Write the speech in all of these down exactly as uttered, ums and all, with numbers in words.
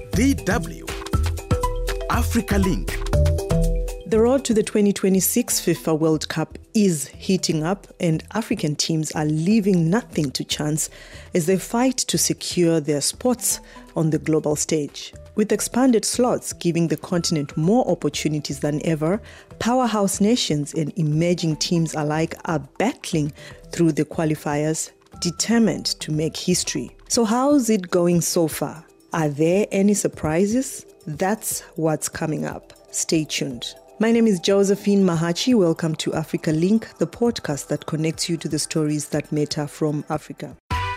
D W Africa Link. The road to the twenty twenty-six FIFA World Cup is heating up, and African teams are leaving nothing to chance as they fight to secure their spots on the global stage. With expanded slots giving the continent more opportunities than ever, powerhouse nations and emerging teams alike are battling through the qualifiers, determined to make history. So how's it going so far? Are there any surprises? That's what's coming up. Stay tuned. My name is Josephine Mahachi. Welcome to Africa Link, the podcast that connects you to the stories that matter from Africa.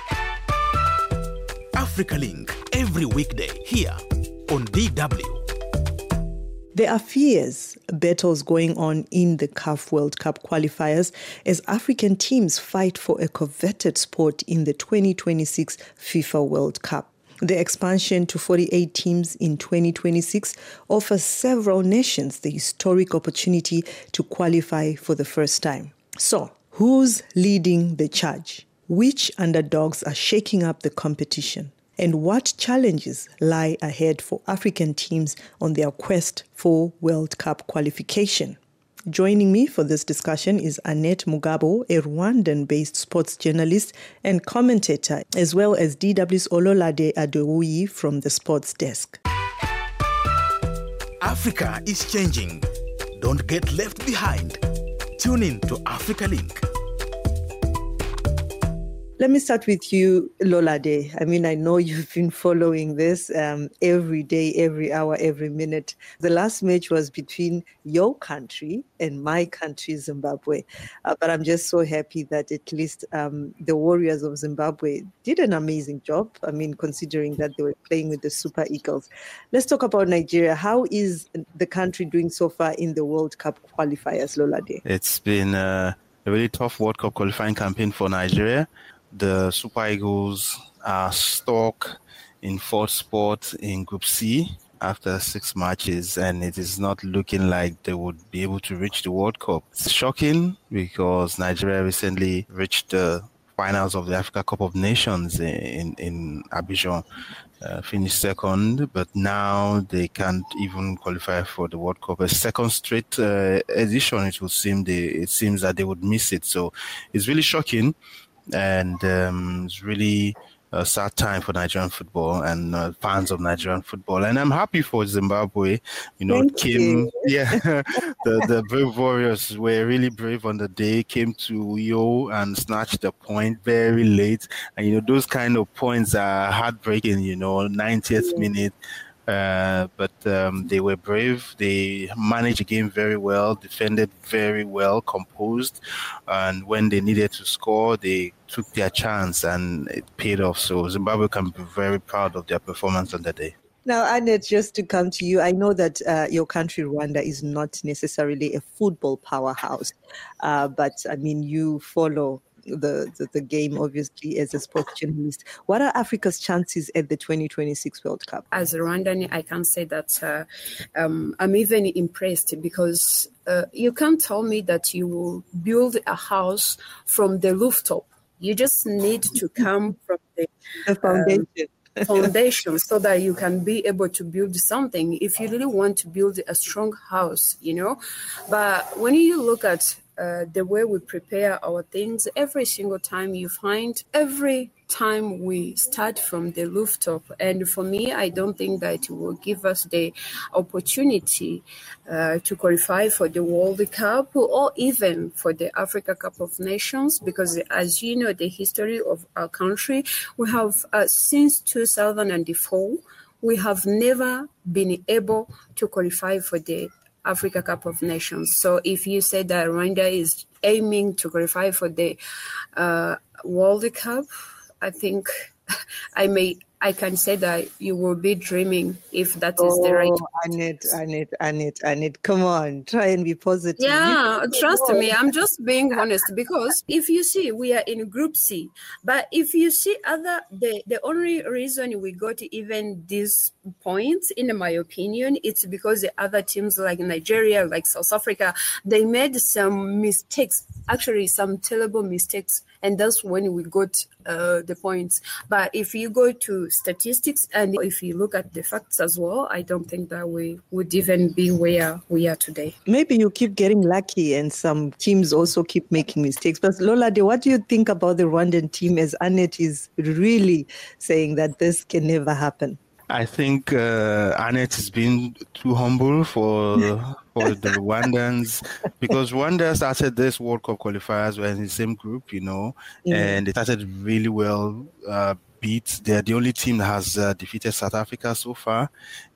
Africa Link, every weekday here on D W. There are fierce battles going on in the C A F World Cup qualifiers as African teams fight for a coveted spot in the twenty twenty-six FIFA World Cup. The expansion to forty-eight teams in twenty twenty-six offers several nations the historic opportunity to qualify for the first time. So, who's leading the charge? Which underdogs are shaking up the competition? And what challenges lie ahead for African teams on their quest for World Cup qualification? Joining me for this discussion is Annette Mugabo, a Rwandan-based sports journalist and commentator, as well as D W's Ololade Adewuyi from the sports desk. Africa is changing. Don't get left behind. Tune in to Africa Link. Let me start with you, Lolade. I mean, I know you've been following this um, every day, every hour, every minute. The last match was between your country and my country, Zimbabwe. Uh, but I'm just so happy that at least um, the Warriors of Zimbabwe did an amazing job. I mean, considering that they were playing with the Super Eagles. Let's talk about Nigeria. How is the country doing so far in the World Cup qualifiers, Lolade? It's been uh, a really tough World Cup qualifying campaign for Nigeria. The Super Eagles are stuck in fourth spot in Group C after six matches, and it is not looking like they would be able to reach the World Cup. It's shocking because Nigeria recently reached the finals of the Africa Cup of Nations in, in Abidjan, uh, finished second, but now they can't even qualify for the World Cup. A second straight uh, edition, it would seem they, it seems that they would miss it. So it's really shocking. And um, it's really a sad time for Nigerian football and uh, fans of Nigerian football. And I'm happy for Zimbabwe. You know, Thank came, you. yeah, the, the brave warriors were really brave on the day, came to Uyo and snatched the point very late. And, you know, those kind of points are heartbreaking, you know, ninetieth yeah. minute. Uh, but um, they were brave. They managed the game very well, defended very well, composed. And when they needed to score, they took their chance and it paid off. So Zimbabwe can be very proud of their performance on that day. Now, Annette, just to come to you, I know that uh, your country, Rwanda, is not necessarily a football powerhouse, uh, but I mean, you follow the, the, the game, obviously, as a sports journalist. What are Africa's chances at the twenty twenty-six World Cup? As a Rwandan, I can say that uh, um, I'm even impressed because uh, you can't tell me that you will build a house from the rooftop. You just need to come from the, the foundation. Um, foundation so that you can be able to build something if you really want to build a strong house, you know. But when you look at uh, the way we prepare our things, every single time you find every time we start from the rooftop. And for me, I don't think that it will give us the opportunity uh, to qualify for the World Cup or even for the Africa Cup of Nations, because as you know, the history of our country, we have uh, since two thousand four, we have never been able to qualify for the Africa Cup of Nations. So if you say that Rwanda is aiming to qualify for the uh, World Cup, I think I may I can say that you will be dreaming if that is oh, the right. Annette, Annette, Annette, Annette, come on, try and be positive. Yeah, trust me, I'm just being honest, because if you see, we are in Group C, but if you see other, the, the only reason we got even these points, in my opinion, it's because the other teams like Nigeria, like South Africa, they made some mistakes, actually some terrible mistakes, and that's when we got uh, the points. But if you go to statistics and if you look at the facts as well, I don't think that we would even be where we are today. Maybe you keep getting lucky and some teams also keep making mistakes. But Lolade, what do you think about the Rwandan team, as Annette is really saying that this can never happen? I think uh, Annette has been too humble for for the Rwandans, because Rwanda started this World Cup qualifiers were in the same group, you know, mm. and they started really well. Uh, beat they're the only team that has uh, defeated South Africa so far,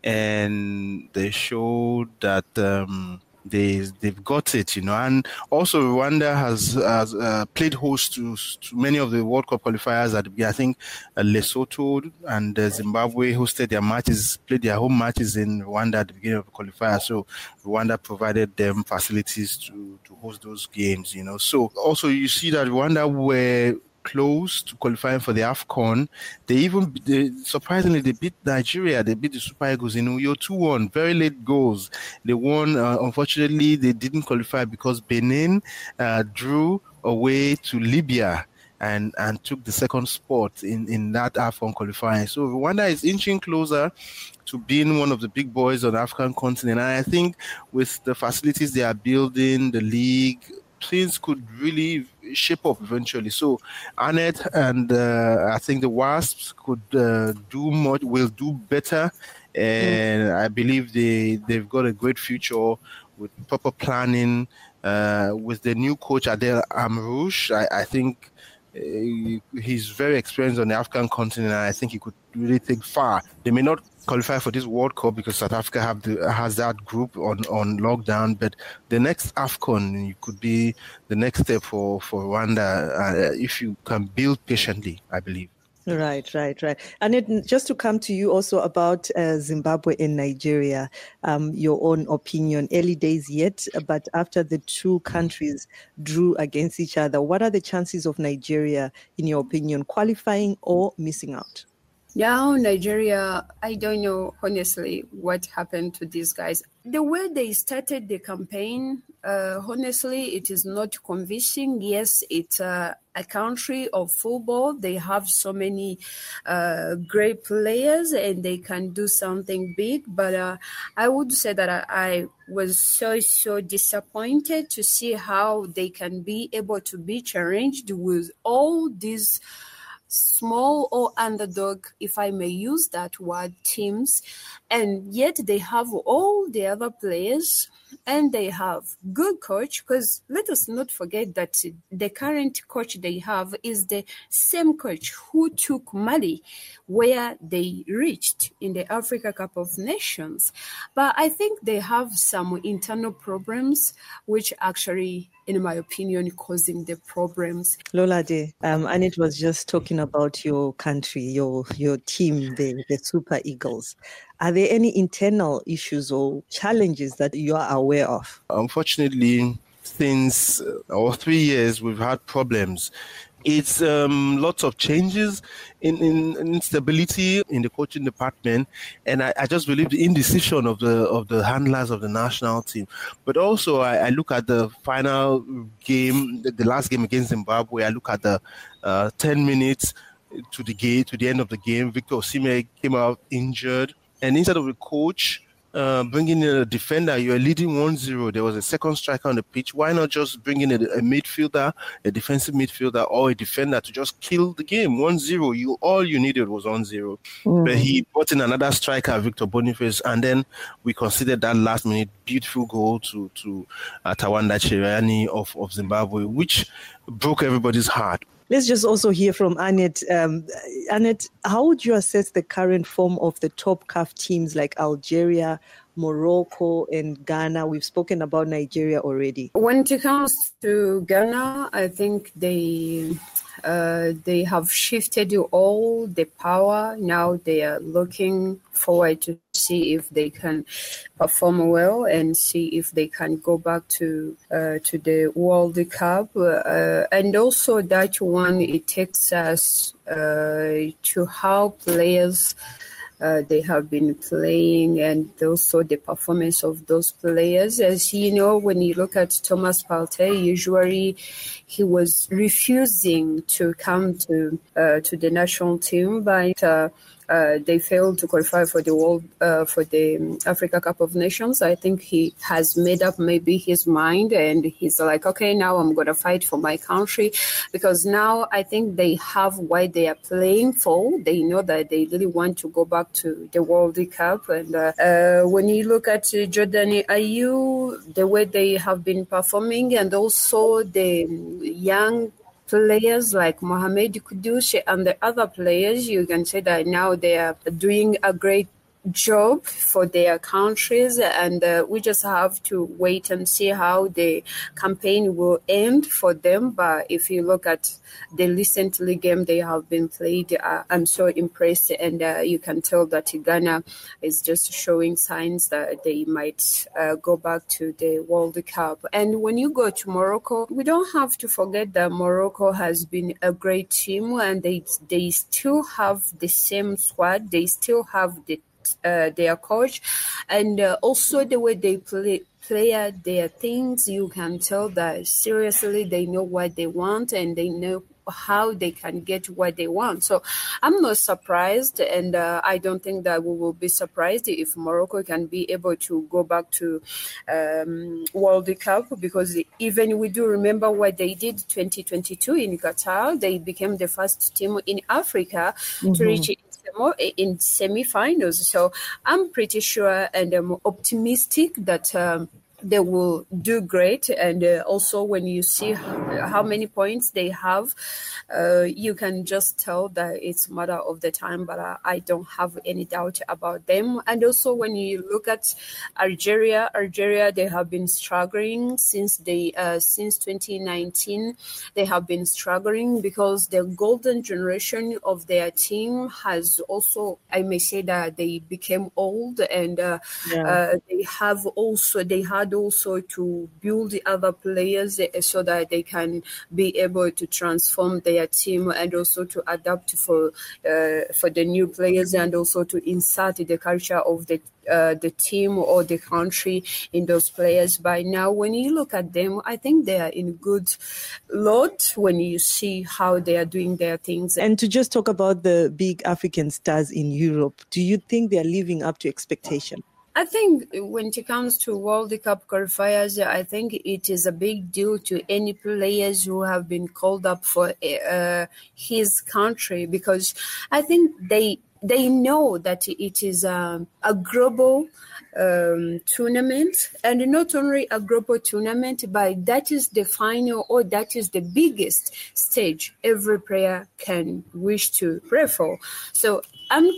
and they showed that um, they they've got it, you know. And also Rwanda has, has uh, played host to, to many of the World Cup qualifiers at the beginning. I think uh, Lesotho and uh, Zimbabwe hosted their matches, played their home matches in Rwanda at the beginning of the qualifier. So Rwanda provided them facilities to, to host those games, you know. So also you see that Rwanda were close to qualifying for the AFCON. They even, they, surprisingly, they beat Nigeria. They beat the Super Eagles in Uyo two one, very late goals. They won. Uh, unfortunately, they didn't qualify because Benin uh, drew away to Libya and, and took the second spot in, in that AFCON qualifying. So Rwanda is inching closer to being one of the big boys on the African continent. And I think with the facilities they are building, the league, things could really shape up eventually. So Annette and uh, I think the Wasps could uh, do much, will do better, and mm. I believe they they've got a great future with proper planning. Uh, with the new coach Adel Amrouche, I, I think uh, he's very experienced on the African continent, and I think he could really take far. They may not qualify for this World Cup because South Africa have the, has that group on, on lockdown, but the next AFCON could be the next step for, for Rwanda uh, if you can build patiently, I believe. Right, right, right. And it, just to come to you also about uh, Zimbabwe and Nigeria, um, your own opinion, early days yet, but after the two countries drew against each other, what are the chances of Nigeria, in your opinion, qualifying or missing out? Now, Nigeria, I don't know, honestly, what happened to these guys. The way they started the campaign, uh, honestly, it is not convincing. Yes, it's uh, a country of football. They have so many uh, great players and they can do something big. But uh, I would say that I, I was so, so disappointed to see how they can be able to be challenged with all these small or underdog, if I may use that word, teams, and yet they have all the other players and they have good coach, because let us not forget that the current coach they have is the same coach who took Mali where they reached in the Africa Cup of Nations. But I think they have some internal problems which actually, in my opinion, causing the problems. Lolade, um, Annette was just talking about your country, your your team, the, the Super Eagles. Are there any internal issues or challenges that you are aware of? Unfortunately, since uh, or three years, we've had problems. It's um, lots of changes in, in, in instability in the coaching department, and I, I just believe the indecision of the of the handlers of the national team. But also, I, I look at the final game, the, the last game against Zimbabwe. I look at the uh, ten minutes to the game, to the end of the game. Victor Osimhen came out injured, and instead of a coach Uh, bringing in a defender, you're leading one zero. There was a second striker on the pitch. Why not just bring in a, a midfielder, a defensive midfielder, or a defender to just kill the game? one zero. You all you needed was one zero. Mm. But he brought in another striker, Victor Boniface, and then we considered that last minute beautiful goal to to uh, Tawanda Chiriani of, of Zimbabwe, which broke everybody's heart. Let's just also hear from Annette. Um, Annette, how would you assess the current form of the top C A F teams like Algeria, Morocco, and Ghana? We've spoken about Nigeria already. When it comes to Ghana, I think they uh, they have shifted all the power. Now they are looking forward to see if they can perform well and see if they can go back to uh, to the World Cup. Uh, and also that one, it takes us uh, to how players Uh, they have been playing and also the performance of those players. As you know, when you look at Thomas Partey, usually he was refusing to come to uh, to the national team, but uh, uh, they failed to qualify for the world uh, for the Africa Cup of Nations. I think he has made up maybe his mind, and he's like, okay, now I'm going to fight for my country, because now I think they have what they are playing for. They know that they really want to go back to the World Cup. And uh, uh, when you look at uh, Jordani Ayew, the way they have been performing, and also the young players like Mohamed Kudus and the other players, you can say that now they are doing a great job for their countries, and uh, we just have to wait and see how the campaign will end for them. But if you look at the recently game they have been played, uh, I'm so impressed, and uh, you can tell that Ghana is just showing signs that they might uh, go back to the World Cup. And when you go to Morocco, we don't have to forget that Morocco has been a great team, and they they still have the same squad. They still have the Uh, their coach, and uh, also the way they play play their things, you can tell that seriously they know what they want, and they know how they can get what they want. So I'm not surprised, and uh, I don't think that we will be surprised if Morocco can be able to go back to um, World Cup, because even we do remember what they did twenty twenty-two in Qatar. They became the first team in Africa mm-hmm. to reach in semi-finals. So I'm pretty sure, and I'm optimistic that um, they will do great. And uh, also when you see how, how many points they have, uh, you can just tell that it's a matter of the time, but uh, I don't have any doubt about them. And also when you look at Algeria, Algeria, they have been struggling since they uh, since twenty nineteen. They have been struggling because the golden generation of their team has also, I may say that they became old, and uh, yeah. uh, they have also, they had also to build the other players so that they can be able to transform their team, and also to adapt for uh, for the new players, and also to insert the culture of the uh, the team or the country in those players. By now, when you look at them, I think they are in good lot when you see how they are doing their things. And to just talk about the big African stars in Europe, do you think they are living up to expectation? I think when it comes to World Cup qualifiers, I think it is a big deal to any players who have been called up for uh, his country, because I think they they know that it is um, a global um, tournament, and not only a global tournament, but that is the final, or that is the biggest stage every player can wish to play for. So I'm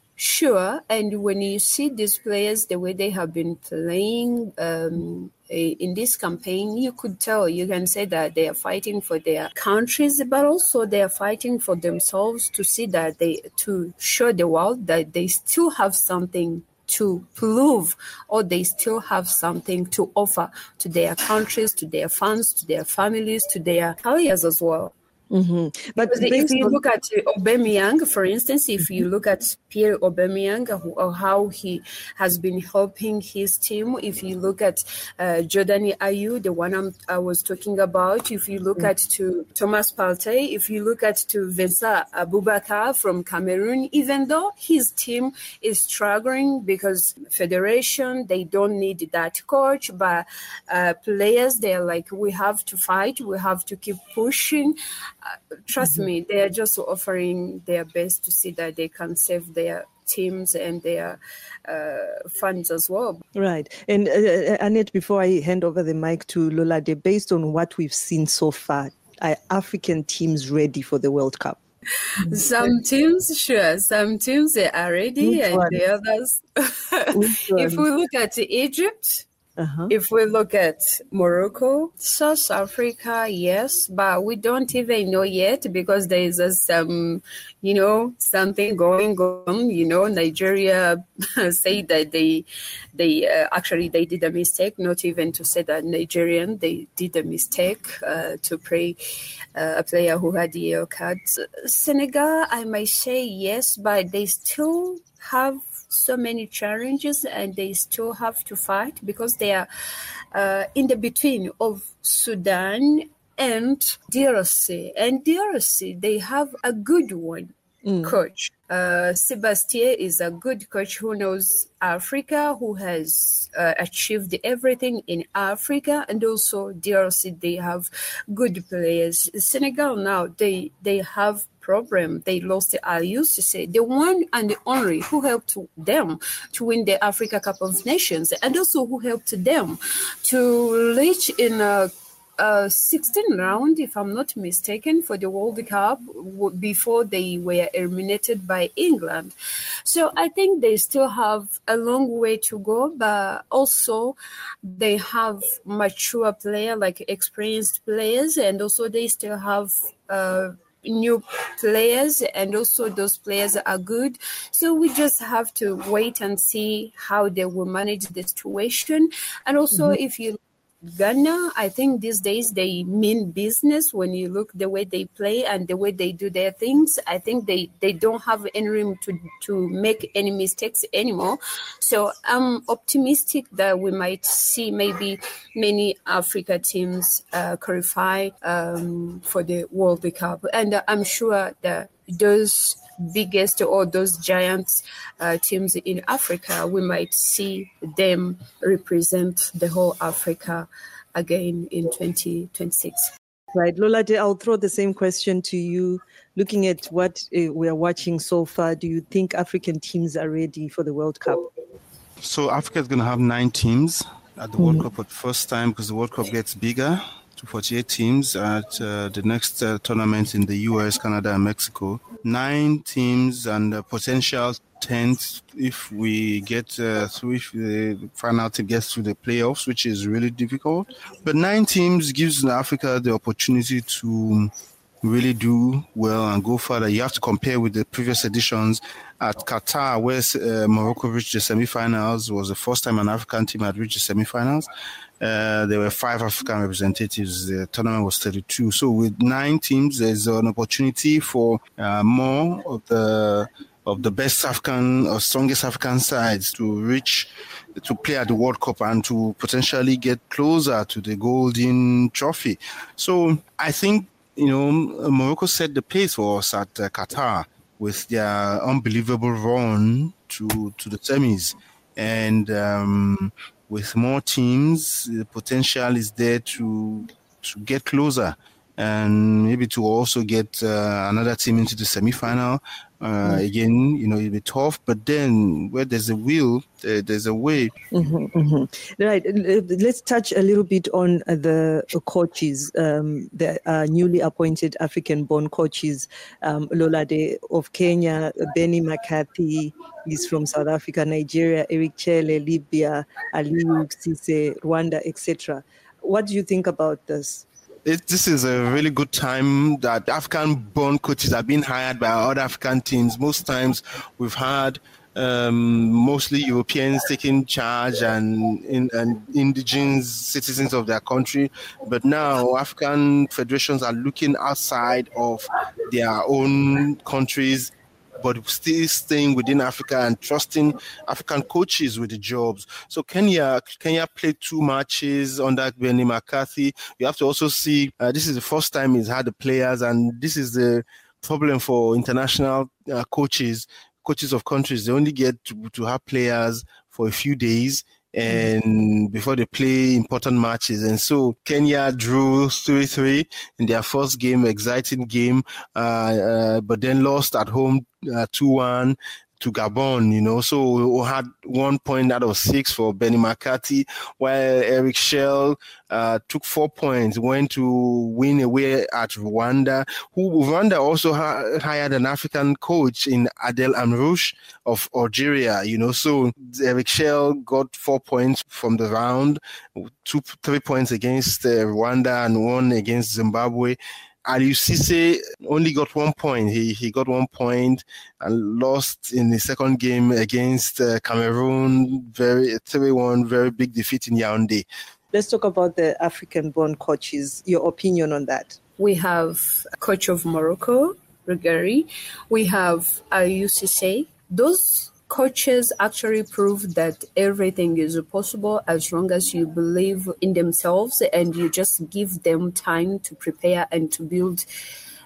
sure, and when you see these players, the way they have been playing um, in this campaign, you could tell, you can say that they are fighting for their countries, but also they are fighting for themselves, to see that they, to show the world that they still have something to prove, or they still have something to offer to their countries, to their fans, to their families, to their careers as well. Mm-hmm. But if you look at Aubameyang, for instance, if you look at Pierre Aubameyang, or how he has been helping his team, if you look at uh, Jordani Ayew, the one I'm, I was talking about, if you look mm-hmm. at to Thomas Partey, if you look at to Vincent Aboubakar from Cameroon, even though his team is struggling because federation, they don't need that coach, but uh, players, they're like, we have to fight, we have to keep pushing. Uh, trust mm-hmm. me, they are just offering their best to see that they can save their teams and their uh, funds as well. Right. And uh, Annette, before I hand over the mic to Lolade, based on what we've seen so far, are African teams ready for the World Cup? Some teams, sure. Some teams they are ready, Which and one? The others. If we look at Egypt, Uh-huh. if we look at Morocco, South Africa, yes, but we don't even know yet, because there is a, some, you know, something going on. You know, Nigeria say that they, they uh, actually they did a mistake. Not even to say that Nigerian, they did a mistake uh, to play uh, a player who had the yellow card. Senegal, I might say yes, but they still have so many challenges, and they still have to fight, because they are uh, in the between of Sudan and D R C. And D R C, they have a good one. mm. coach. Uh, Sebastien is a good coach who knows Africa, who has uh, achieved everything in Africa, and also D R C, they have good players. Senegal now, they they have problem. They lost Aliou Cissé, the one and the only who helped them to win the Africa Cup of Nations, and also who helped them to reach in a Uh, sixteen round, if I'm not mistaken, for the World Cup w- before they were eliminated by England. So I think they still have a long way to go, but also they have mature players, like experienced players, and also they still have uh, new players, and also those players are good. So we just have to wait and see how they will manage the situation. And also, mm-hmm. if you Ghana, I think these days they mean business. When you look the way they play and the way they do their things, I think they, they don't have any room to, to make any mistakes anymore. So I'm optimistic that we might see maybe many Africa teams uh, qualify um, for the World Cup. And I'm sure that those biggest or those giant uh, teams in Africa, we might see them represent the whole Africa again in twenty twenty-six. Right. Lolade, I'll throw the same question to you. Looking at what uh, we are watching so far, do you think African teams are ready for the World Cup? So Africa is going to have nine teams at the mm-hmm. World Cup for the first time, because the World Cup gets bigger to forty-eight teams at uh, the next uh, tournament in the U S, Canada, and Mexico. Nine teams and uh, potential tenth if we get uh, through, if the final team gets through the playoffs, which is really difficult. But nine teams gives Africa the opportunity to really do well and go further. You have to compare with the previous editions at Qatar, where uh, Morocco reached the semifinals. It was the first time an African team had reached the semifinals. Uh, there were five African representatives. The tournament was thirty-two. So with nine teams, there's an opportunity for uh, more of the of the best African or strongest African sides to reach, to play at the World Cup and to potentially get closer to the golden trophy. So I think, you know, Morocco set the pace for us at uh, Qatar with their unbelievable run to, to the semis. And um, with more teams, the potential is there to to get closer and maybe to also get uh, another team into the semi-final. Uh, mm-hmm. Again, you know, it'll be tough, but then where there's a will, there, there's a way. Mm-hmm, mm-hmm. Right. Let's touch a little bit on the coaches, um, the uh, newly appointed African-born coaches. Um, Lolade of Kenya, Benni McCarthy is from South Africa, Nigeria, Eric Chelle, Libya, Aliou Cissé, Rwanda, et cetera. What do you think about this? It, this is a really good time that African-born coaches are being hired by other African teams. Most times we've had um, mostly Europeans taking charge and, in, and indigenous citizens of their country. But now African federations are looking outside of their own countries, but still staying within Africa and trusting African coaches with the jobs. So Kenya Kenya played two matches under Benni McCarthy. You have to also see, uh, this is the first time he's had the players, and this is the problem for international uh, coaches, coaches of countries. They only get to, to have players for a few days and before they play important matches. And so Kenya drew three three in their first game, exciting game, uh, uh, but then lost at home uh, two one to Gabon, you know. So we had one point out of six for Benni McCarthy, while Eric Chelle uh, took four points, went to win away at Rwanda, who Rwanda also ha- hired an African coach in Adel Amrouche of Algeria, you know. So Eric Chelle got four points from the round, two, three points against uh, Rwanda and one against Zimbabwe. Aliou Cissé only got one point. He he got one point and lost in the second game against uh, Cameroon. Very three one, very big defeat in Yaoundé. Let's talk about the African-born coaches. Your opinion on that? We have a coach of Morocco, Rugari. We have Aliou Cissé. Those coaches actually prove that everything is possible as long as you believe in themselves and you just give them time to prepare and to build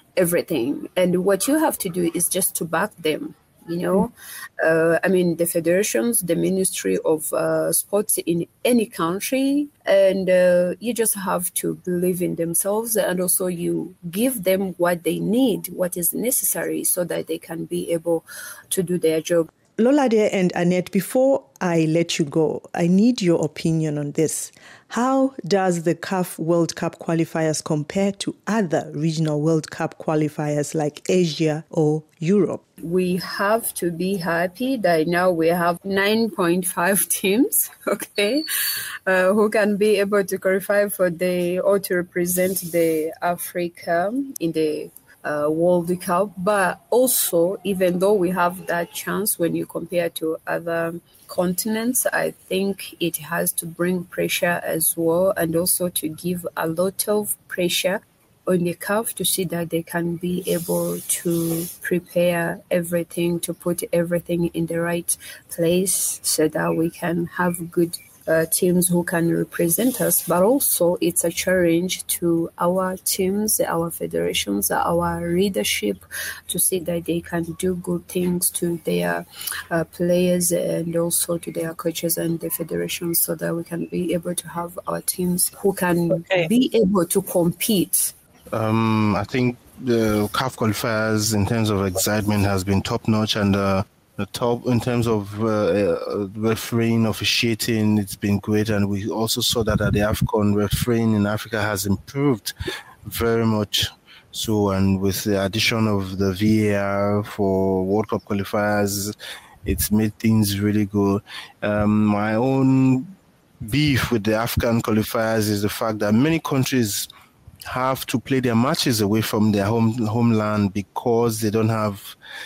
everything. And what you have to do is just to back them. You know, uh, I mean, the federations, the Ministry of uh, Sports in any country, and uh, you just have to believe in themselves, and also you give them what they need, what is necessary, so that they can be able to do their job. Lolade and Annette, before I let you go, I need your opinion on this. How does the C A F World Cup qualifiers compare to other regional World Cup qualifiers like Asia or Europe? We have to be happy that now we have nine point five teams, okay, uh, who can be able to qualify for the or to represent the Africa in the Uh, World Cup. But also, even though we have that chance when you compare to other continents, I think it has to bring pressure as well, and also to give a lot of pressure on the C A F to see that they can be able to prepare everything, to put everything in the right place so that we can have good Uh, teams who can represent us, but also it's a challenge to our teams, our federations, our leadership to see that they can do good things to their uh, players and also to their coaches and the federations, so that we can be able to have our teams who can okay. be able to compete. Um, I think the C A F qualifiers in terms of excitement has been top notch, and uh, the top in terms of uh, refereeing, officiating, it's been great. And we also saw that at the AFCON, refereeing in Africa has improved very much. So, and with the addition of the V A R for World Cup qualifiers, it's made things really good. Um, my own beef with the African qualifiers is the fact that many countries have to play their matches away from their home homeland because they don't have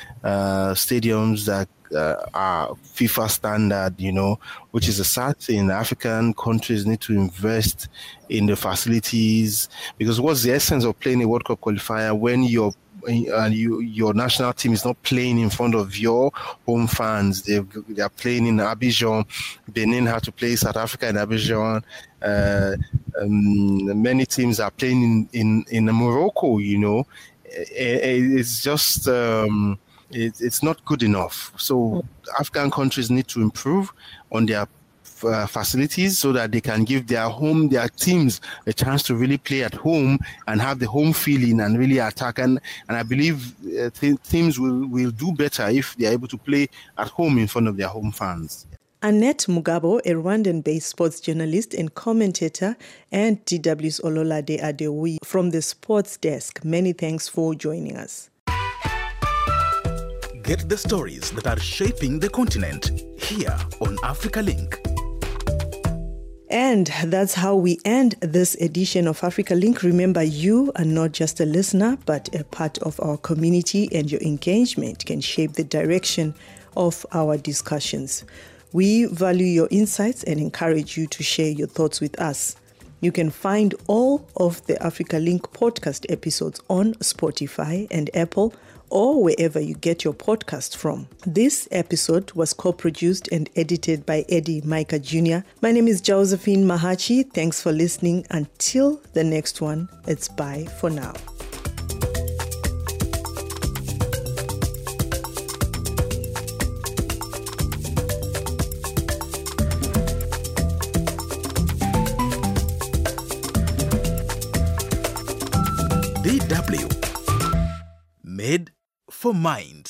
uh, stadiums that uh, are FIFA standard, you know, which is a sad thing. African countries need to invest in the facilities, because what's the essence of playing a World Cup qualifier when you're and you, your national team is not playing in front of your home fans? They they are playing in Abidjan. Benin had to play South Africa in Abidjan. Uh, um, many teams are playing in, in, in Morocco, you know. It, it's just, um, it, it's not good enough. So African countries need to improve on their Uh, facilities so that they can give their home, their teams a chance to really play at home and have the home feeling and really attack. And, and I believe uh, th- teams will, will do better if they are able to play at home in front of their home fans. Annette Mugabo, a Rwandan-based sports journalist and commentator, and D W's Ololade Adeoye from the sports desk. Many thanks for joining us. Get the stories that are shaping the continent here on Africa Link. And that's how we end this edition of Africa Link. Remember, you are not just a listener, but a part of our community, and your engagement can shape the direction of our discussions. We value your insights and encourage you to share your thoughts with us. You can find all of the Africa Link podcast episodes on Spotify and Apple, or wherever you get your podcast from. This episode was co-produced and edited by Eddie Micah Junior My name is Josephine Mahachi. Thanks for listening. Until the next one, it's bye for now. D W. Made for Mind.